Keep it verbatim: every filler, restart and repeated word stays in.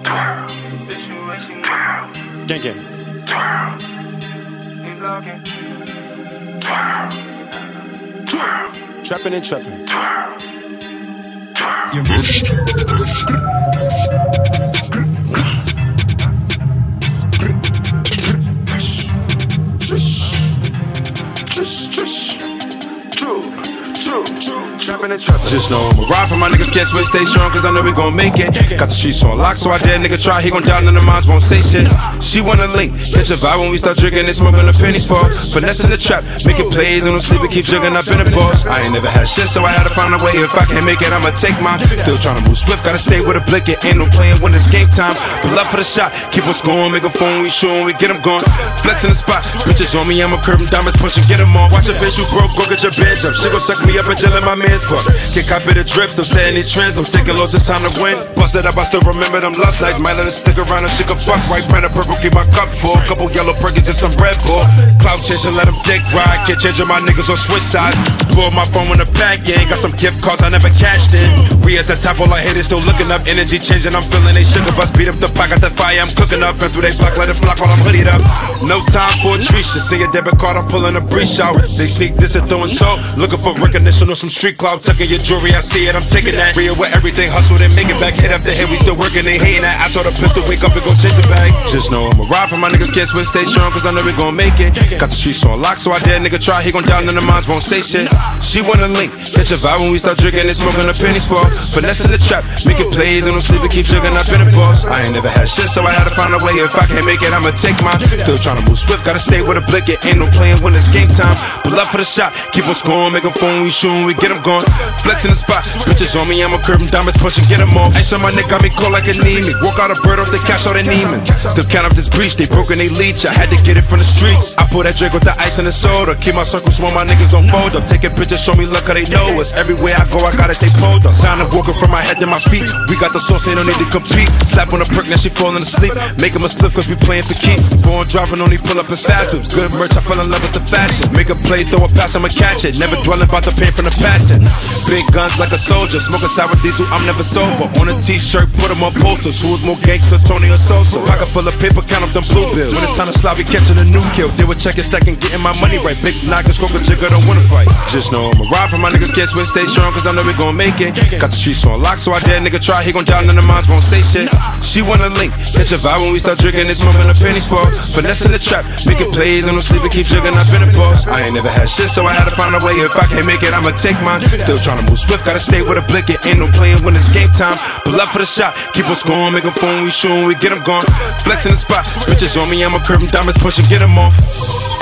Gang gang. Trapping and trapping. Just know I'ma ride for my niggas, can't switch, stay strong, cause I know we gon' make it. Got the streets on lock, so I dare nigga try, he gon' down and the minds won't say shit. She wanna link, catch a vibe when we start drinking and smoking the pennies fall. Finessing the trap, making plays and don't sleep and keep jugging, I've been a boss. I ain't never had shit, so I had to find a way. If I can't make it, I'ma take mine. Still tryna move swift, gotta stay with a blick, it ain't no playing when it's game time. But love for the shot, keep on scoring, make a phone, we shooting, we get them gone. Flex in the spot, bitches on me, I'ma curve them diamonds, punch and get them on. Watch a bitch, you broke, go get your bitch up. She gon' suck me up and jill in my man's fuck. Can't copy the drips, I'm saying these trends, I'm taking loss, it's time to win. Busted up, I still remember them lust nights. Might let her stick around and she can fuck right. Brand of purple, keep my cup full. Couple yellow perkins and some Red Bull. Cloud chasing, let them dick ride. Can't change my niggas on switch sides. Blow up my phone when the pack in. Got some gift cards I never cashed in. We at the top, all I hate is still looking up. Energy changing, I'm feeling they sugar bus. Beat up the pot, got the fire, I'm cooking up. And through they block, let it block while I'm hoodied up. No time for a Trisha. See your debit card, I'm pulling a breeze out. They sneak this and throwing so. Looking for recognition or some street clout. Tucking your jewelry, I see it, I'm taking that. Real with everything, hustle and make it back. Hit after hit, we still working, they hating that. I told her pistol, wake up and go chase it back. Just know I'ma ride for my niggas, can't switch, stay strong, cause I know we gon' make it. Got the streets on lock, so I dare nigga try, he gon' down and the minds won't say shit. She wanna link, catch a vibe when we start drinking and smoking the pennies fall. Finessing the trap, making plays and don't sleep and keep jugging, I've been a boss. I ain't never had shit, so I had to find a way. If I can't make it, I'ma take mine. Still tryna move swift, gotta stay with a blick, it ain't no playing when it's game time. But love for the shot, keep on scoring, make a phone, we shooting, we get them gone. Flex in the spot, bitches on me, I'ma curve them diamonds, punch and get them off. Ice on my neck, got me cold like anemic. Walk out a bird off the cash out in Neiman. Still count up this breach, they broke and they leech. I had to get it from the streets. I pour that drink with the ice and the soda. Keep my circle small, my niggas on fold up. Taking pictures, show me look how they know us. Everywhere I go, I gotta stay pulled up. Sound of walking from my head to my feet. We got the sauce, they don't need to compete. Slap on a perk, now she falling asleep. Make him a split cause we playing for keeps. Foreign driving, only pull up in fast whips. Good merch, I fell in love with the fashion. Make a play, throw a pass, I'ma catch it. Never dwelling about the pain from the passings. Big guns like a soldier. Smoking sour diesel, I'm never sober. On a t-shirt, put them on posters. Who's more gangster, Tony or Sosa? Pocket full of paper, count up them blue bills. When it's time to slide, we catching a new kill. They were checking, stacking, getting my money right. Big knockers, smoke a jigger, don't wanna fight. Just know I'ma ride for my niggas, can't switch, stay strong, cause I know we gon' make it. Got the streets on lock, so I dare nigga try, he gon' down and the minds won't say shit. She wanna link, catch a vibe when we start drinking and smoking the pennies fall. Finessing the trap, making plays and don't sleep and keep jugging, I've been a boss. I ain't never had shit, so I had to find a way. If I can't make it, I'ma take mine. Still tryna move swift, gotta stay with a blick, it ain't no playing when it's game time. But love for the shot, keep on scoring, make a phone, we shooting, we get them gone. Flex in the spot, bitches on me, I'ma curve them diamonds, punch and get them off.